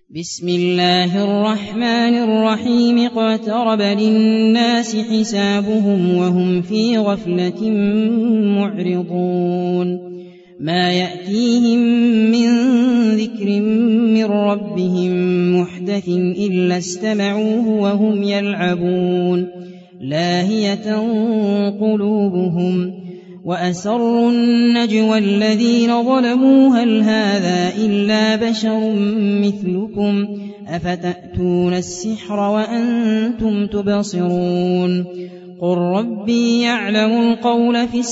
بسم الله الرحمن الرحيم اقترب للناس حسابهم وهم في غفلة معرضون ما يأتيهم من ذكر من ربهم محدث إلا استمعوه وهم يلعبون لاهية قلوبهم وأسروا النجوى الذين ظلموا هل هذا إلا بشر مثلكم أفتأتون السحر وأنتم تبصرون قل ربي يعلم القول في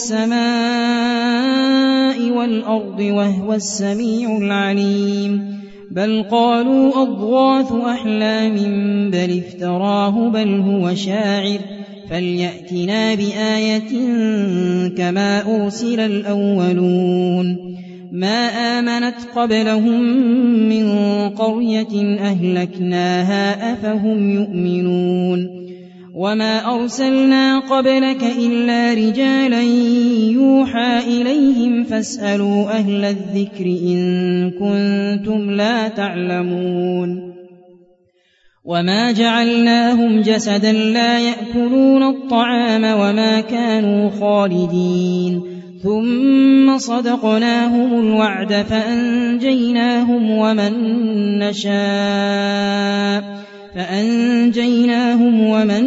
السماء والأرض وهو السميع العليم بل قالوا أضغاث أحلام بل افتراه بل هو شاعر فليأتنا بآية كما أرسل الأولون ما آمنت قبلهم من قرية أهلكناها أفهم يؤمنون وما أرسلنا قبلك إلا رجالا يوحى إليهم فاسألوا أهل الذكر إن كنتم لا تعلمون وما جعلناهم جسدا لا يأكلون الطعام وما كانوا خالدين ثم صدقناهم الوعد فأنجيناهم ومن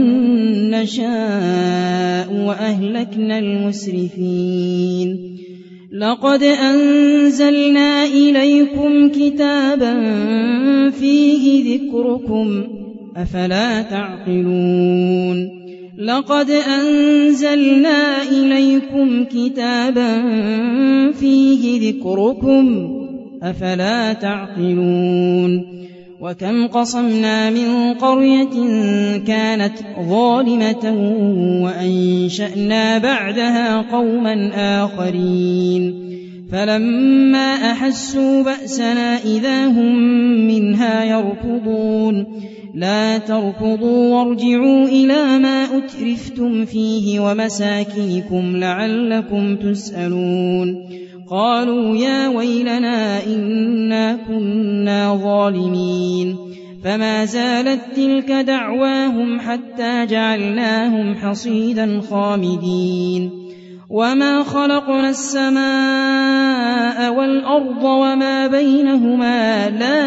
نشاء وأهلكنا المسرفين لقد أنزلنا إليكم كتابا فيه ذكركم أفلا تعقلون لقد أنزلنا إليكم كتابا فيه ذكركم أفلا تعقلون وكم قصمنا من قرية كانت ظالمة وأنشأنا بعدها قوما آخرين فلما أحسوا بأسنا إذا هم منها يركضون لا تركضوا وارجعوا إلى ما أترفتم فيه ومساكنكم لعلكم تسألون قالوا يا ويلنا إنا كنا ظالمين فما زالت تلك دعواهم حتى جعلناهم حصيدا خامدين وما خلقنا السماء والأرض وما بينهما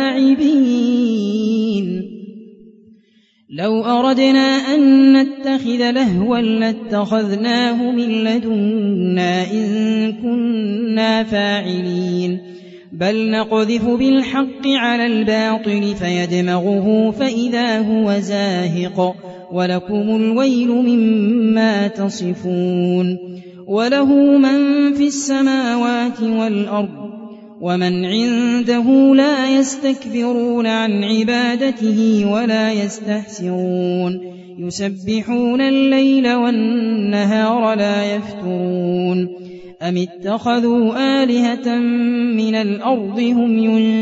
لاعبين لو أردنا أن نتخذ لهوا لاتخذناه من لدنا إن كنا فاعلين بل نقذف بالحق على الباطل فيدمغه فإذا هو زاهق ولكم الويل مما تصفون وله من في السماوات والأرض ومن عنده لا يستكبرون عن عبادته ولا يستحسرون يسبحون الليل والنهار لا يفترون أم اتخذوا آلهة من الأرض هم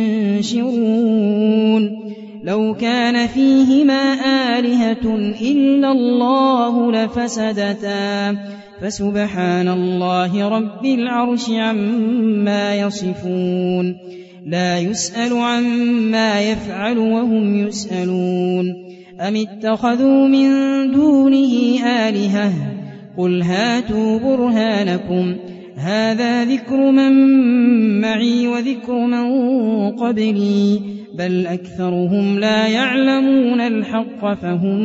ينشرون لو كان فيهما آلهة إلا الله لفسدتا فسبحان الله رب العرش عما يصفون لا يسأل عما يفعل وهم يسألون أم اتخذوا من دونه آلهة قل هاتوا برهانكم هذا ذكر من معي وذكر من قبلي بل أكثرهم لا يعلمون الحق فهم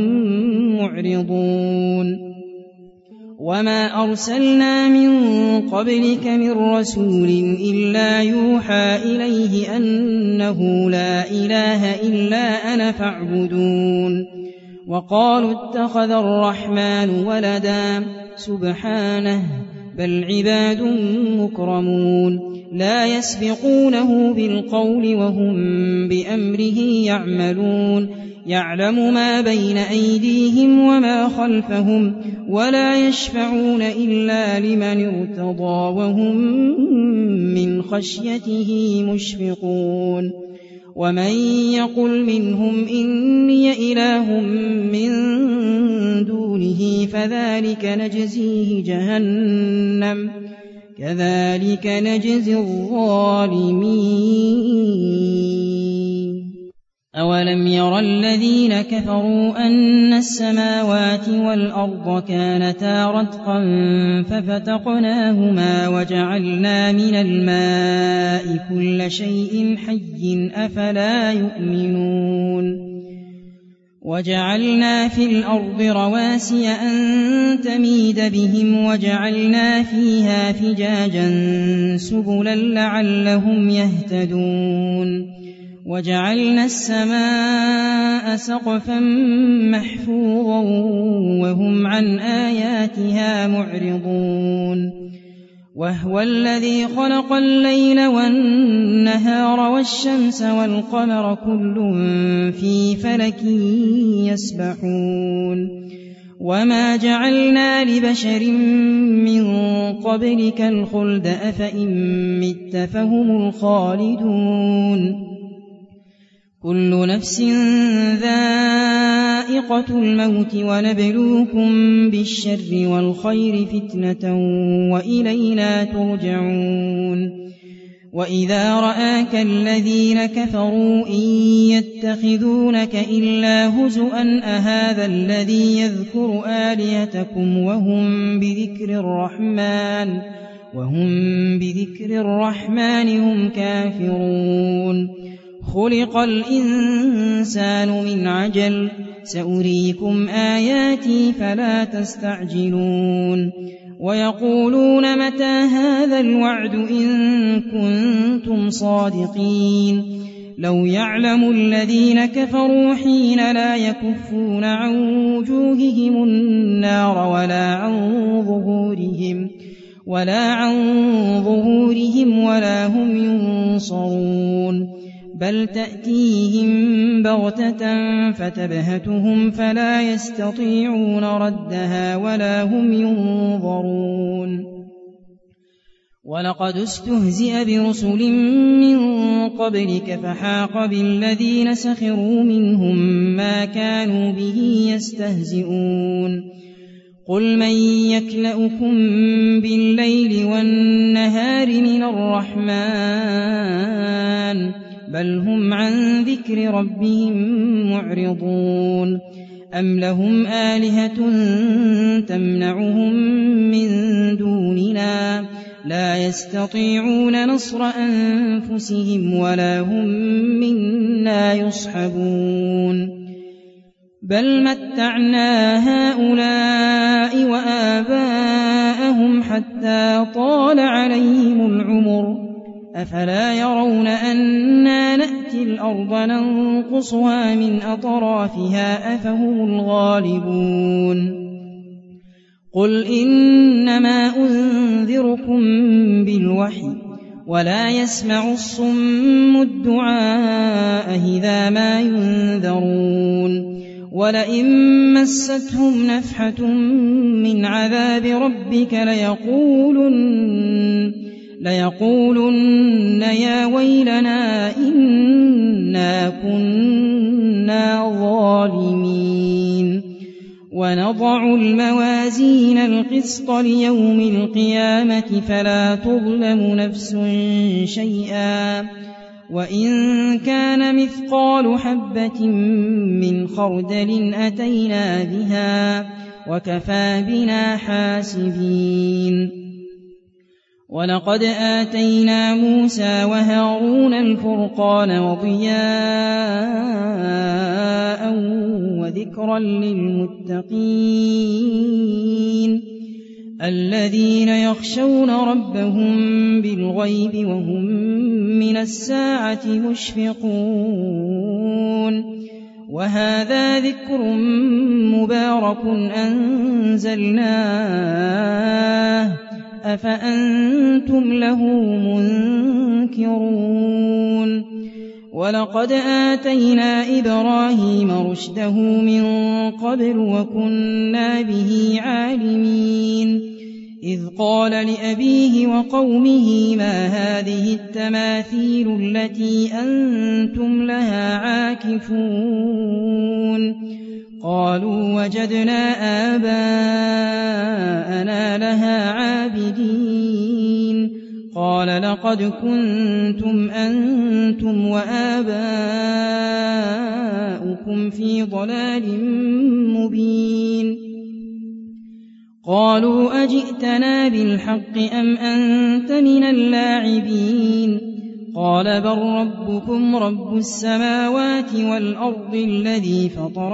معرضون وما أرسلنا من قبلك من رسول إلا يوحى إليه أنه لا إله إلا أنا فاعبدون وقالوا اتخذ الرحمن ولدا سبحانه بل عباد مكرمون لا يسبقونه بالقول وهم بأمره يعملون يعلم ما بين أيديهم وما خلفهم ولا يشفعون إلا لمن ارتضى وهم من خشيته مشفقون ومن يقل منهم إني إله من دونه فذلك نجزيه جهنم كذلك نجزي الظالمين أولم ير الذين كفروا أن السماوات والأرض كانتا رتقا ففتقناهما وجعلنا من الماء كل شيء حي أفلا يؤمنون وجعلنا في الأرض رواسي أن تميد بهم وجعلنا فيها فجاجا سبلا لعلهم يهتدون وجعلنا السماء سقفا محفوظا وهم عن آياتها معرضون وهو الذي خلق الليل والنهار والشمس والقمر كل في فلك يسبحون وما جعلنا لبشر من قبلك الخلد أفإن مت فهم الخالدون كل نفس ذائقة الموت ونبلوكم بالشر والخير فتنة وإلينا ترجعون وإذا رآك الذين كفروا إن يتخذونك إلا هزؤا أهذا الذي يذكر آلهتكم وهم بذكر الرحمن هم كافرون خلق الإنسان من عجل سأريكم آياتي فلا تستعجلون ويقولون متى هذا الوعد إن كنتم صادقين لو يعلم الذين كفروا حين لا يكفون عن وجوههم النار ولا عن ظهورهم ولا هم ينصرون بل تأتيهم بغتة فتبهتهم فلا يستطيعون ردها ولا هم ينظرون ولقد استهزئ برسل من قبلك فحاق بالذين سخروا منهم ما كانوا به يستهزئون قل من يكلؤكم بالليل والنهار من الرحمن بل هم عن ذكر ربهم معرضون أم لهم آلهة تمنعهم من دوننا لا يستطيعون نصر أنفسهم ولا هم منا يصحبون بل متعنا هؤلاء وآباءهم حتى طال عليهم العمر أفلا يرون أنا نأتي الأرض ننقصها من أطرافها أفهم الغالبون قل إنما أنذركم بالوحي ولا يسمع الصم الدعاء إذا ما ينذرون ولئن مستهم نفحة من عذاب ربك ليقولن يا ويلنا إنا كنا ظالمين ونضع الموازين القسط ليوم القيامة فلا تظلم نفس شيئا وإن كان مثقال حبة من خردل أتينا بها وكفى بنا حاسبين ولقد آتينا موسى وهارون الفرقان وضياء وذكرا للمتقين الذين يخشون ربهم بالغيب وهم من الساعة مشفقون وهذا ذكر مبارك أنزلناه أفأنتم له منكرون ولقد آتينا إبراهيم رشده من قبل وكنا به عالمين إذ قال لأبيه وقومه ما هذه التماثيل التي أنتم لها عاكفون قالوا وجدنا آباءنا لها عابدين قال لقد كنتم أنتم وآباؤكم ربكم في ضلال مبين قالوا أجئتنا بالحق أم أنت من اللاعبين قال بل ربكم رب السماوات والأرض الذي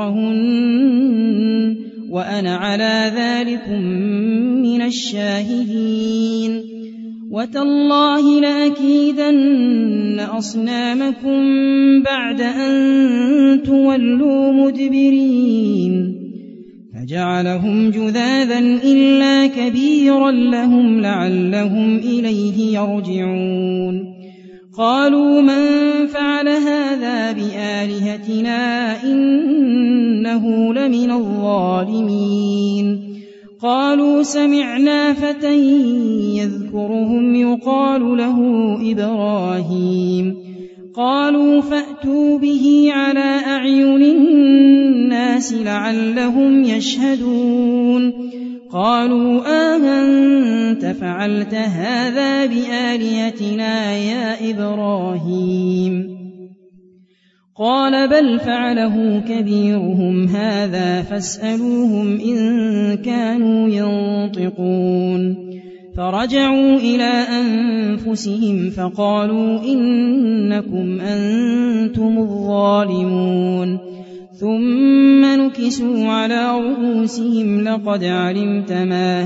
فطرهن وأنا على ذلكم من الشاهدين وتالله لأكيدن أصنامكم بعد أن تولوا مدبرين فجعلهم جذاذا إلا كبيرا لهم لعلهم إليه يرجعون قالوا من فعل هذا بآلهتنا إنه لمن الظالمين قالوا سمعنا فتى يذكرهم يقال له إبراهيم قالوا فأتوا به على أعين الناس لعلهم يشهدون قالوا أنت فعلت هذا بآلهتنا يا إبراهيم قال بل فعله كبيرهم هذا فاسألوهم إن كانوا ينطقون فرجعوا إلى أنفسهم فقالوا إنكم أنتم الظالمون ثم نكسوا على رؤوسهم لقد علمت ما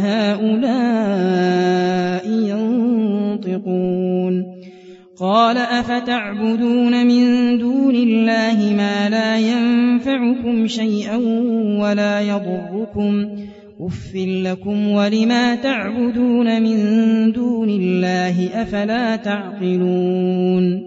هؤلاء ينطقون قال أفتعبدون من دون الله ما لا ينفعكم شيئا ولا يضركم أف لكم ولما تعبدون من دون الله أفلا تعقلون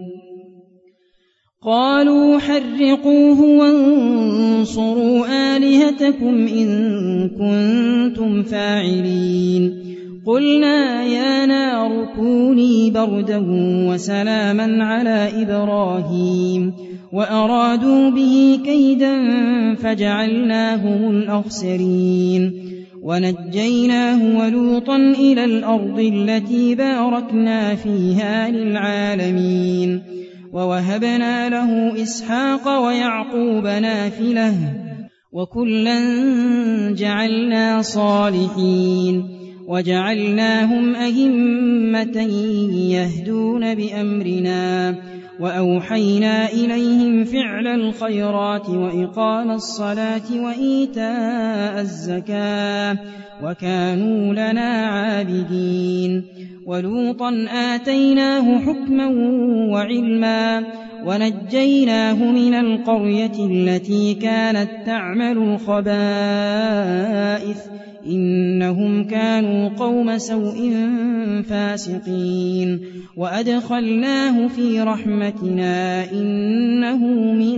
قالوا حرقوه وانصروا آلهتكم إن كنتم فاعلين قلنا يا نار كوني بردا وسلاما على إبراهيم وأرادوا به كيدا فجعلناهم الأخسرين ونجيناه ولوطا إلى الأرض التي باركنا فيها للعالمين ووهبنا له إسحاق ويعقوب نافلة وكلا جعلنا صالحين وجعلناهم أئمة يهدون بأمرنا وأوحينا إليهم فعل الخيرات وإقام الصلاة وإيتاء الزكاة وكانوا لنا عابدين ولوطا آتيناه حكما وعلما ونجيناه من القرية التي كانت تعمل الخبائث إنهم كانوا قوم سوء فاسقين وأدخلناه في رحمتنا إنه من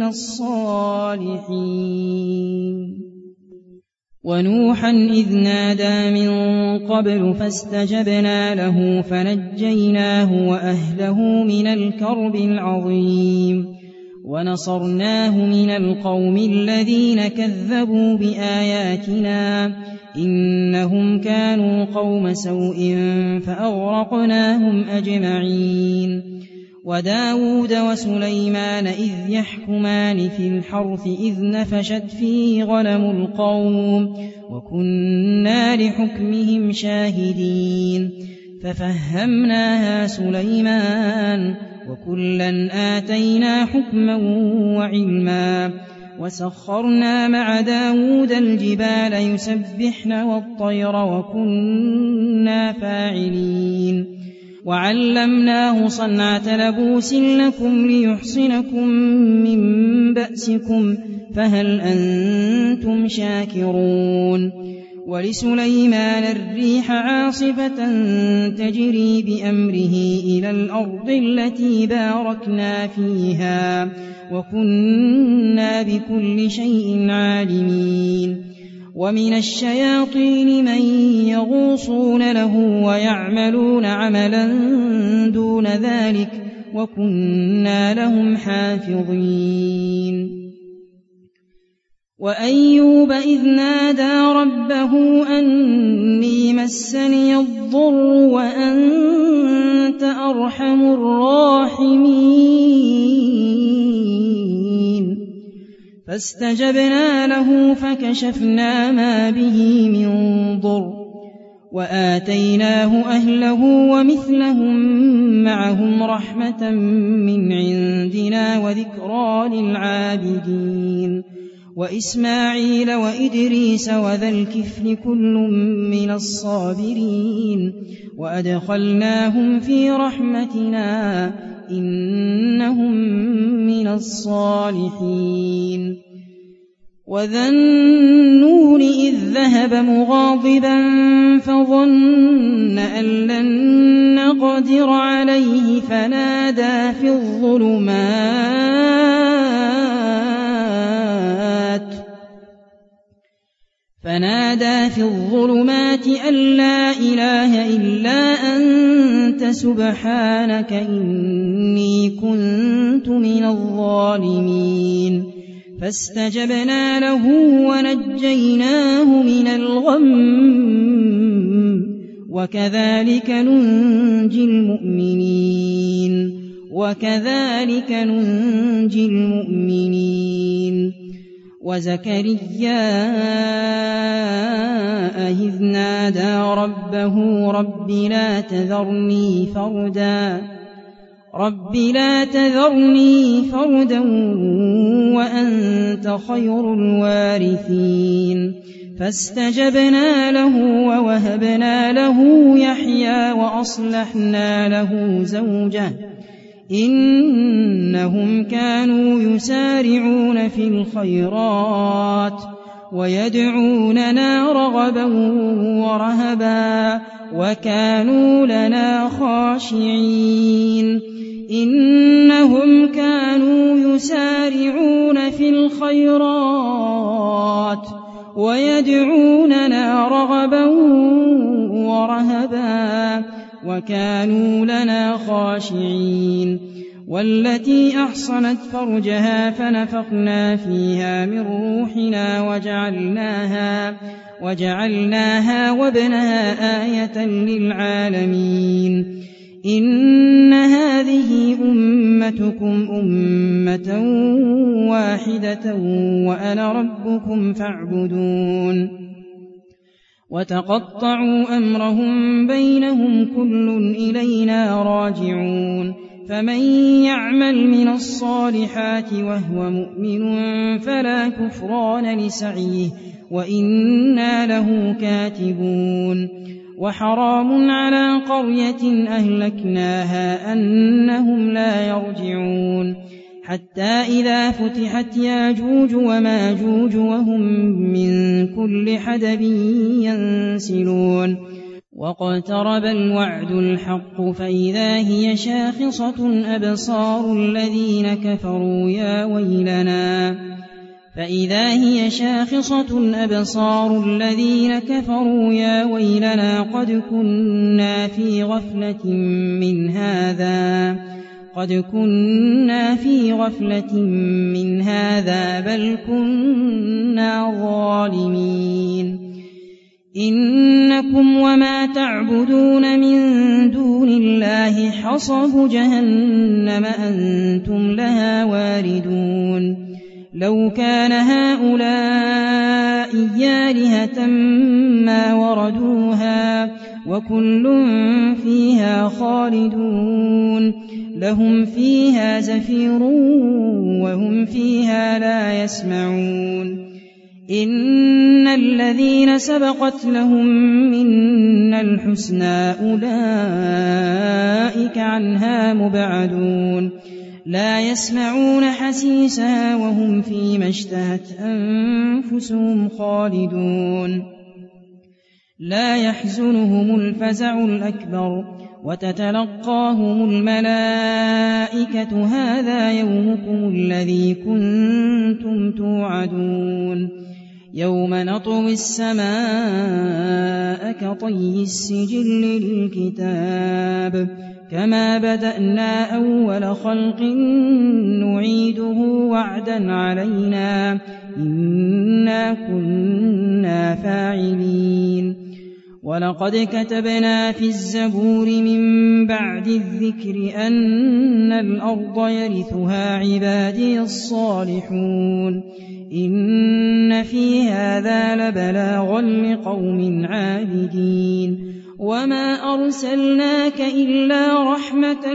الصالحين ونوحا إذ نادى من قبل فاستجبنا له فنجيناه وأهله من الكرب العظيم ونصرناه من القوم الذين كذبوا بآياتنا إنهم كانوا قوم سوء فأغرقناهم أجمعين وداود وسليمان إذ يحكمان في الحرث إذ نفشت فيه غنم القوم وكنا لحكمهم شاهدين ففهمناها سليمان وكلا آتينا حكما وعلما وسخرنا مع داود الجبال يسبحن والطير وكنا فاعلين وعلمناه صنعة لبوس لكم ليحصنكم من بأسكم فهل أنتم شاكرون ولسليمان الريح عاصفة تجري بأمره إلى الأرض التي باركنا فيها وكنا بكل شيء عالمين ومن الشياطين من يغوصون له ويعملون عملا دون ذلك وكنا لهم حافظين وأيوب إذ نادى ربه أني مسني الضر وأنت أرحم الراحمين فاستجبنا له فكشفنا ما به من ضر وآتيناه أهله ومثلهم معهم رحمة من عندنا وذكرى للعابدين وإسماعيل وإدريس وذا الكفل كل من الصابرين وأدخلناهم في رحمتنا إنهم من الصالحين وذا النون إذ ذهب مغاضبا فظن أن لن نقدر عليه فنادى في الظلمات أن لا إله إلا أنت سبحانك إني كنت من الظالمين فاستجبنا له ونجيناه من الغم وكذلك ننجي المؤمنين وزكريا إذ نادى ربه رب لا تذرني فردا وأنت خير الوارثين فاستجبنا له ووهبنا له يحيى وأصلحنا له زوجه إنهم كانوا يسارعون في الخيرات ويدعوننا رغبا ورهبا وكانوا لنا خاشعين إنهم كانوا يسارعون في الخيرات ويدعوننا رغبا ورهبا وكانوا لنا خاشعين والتي أحصنت فرجها فنفخنا فيها من روحنا وجعلناها وابنها آية للعالمين إن هذه أمتكم أمة واحدة وأنا ربكم فاعبدون وتقطعوا أمرهم بينهم كل إلينا راجعون فمن يعمل من الصالحات وهو مؤمن فلا كفران لسعيه وإنا له كاتبون وحرام على قرية أهلكناها أنهم لا يرجعون حتى إذا فتحت ياجوج وماجوج وهم من كل حدب ينسلون واقترب الوعد الحق فإذا هي شاخصة أبصار الذين كفروا يا ويلنا قد كنا في غفلة من هذا بل كنا ظالمين إنكم وما تعبدون من دون الله حصب جهنم أنتم لها واردون لو كان هؤلاء آلهة ما وردوها وكل فيها خالدون لهم فيها زفير وهم فيها لا يسمعون إن الذين سبقت لهم منا الحسنى أولئك عنها مبعدون لا يسمعون حسيسها وهم فيما اشتهت أنفسهم خالدون لا يحزنهم الفزع الأكبر وتتلقاهم الملائكة هذا يومكم الذي كنتم توعدون يوم نطوي السماء كطي السجل للكتاب كما بدأنا أول خلق نعيده وعدا علينا إنا كنا فاعلين ولقد كتبنا في الزبور من بعد الذكر أن الأرض يرثها عبادي الصالحون إن في هذا لبلاغا لقوم عابدين وما أرسلناك إلا رحمة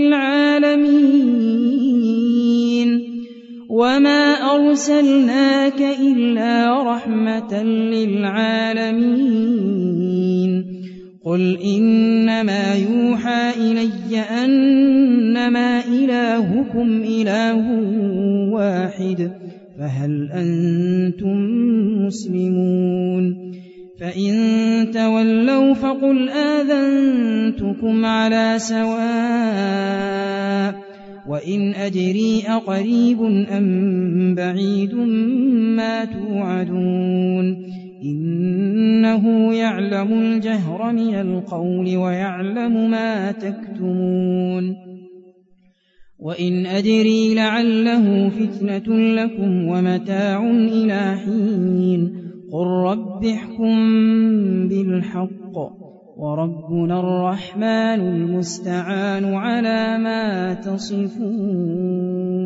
للعالمين قل إنما يوحى إلي أنما إلهكم إله واحد فهل أنتم مسلمون فإن تولوا فقل آذنتكم على سواء وإن أدري أقريب أم بعيد ما توعدون إنه يعلم الجهر من القول ويعلم ما تكتمون وإن أدري لعله فتنة لكم ومتاع إلى حين قل رب احكم بالحق وربنا الرحمن المستعان على ما تصفون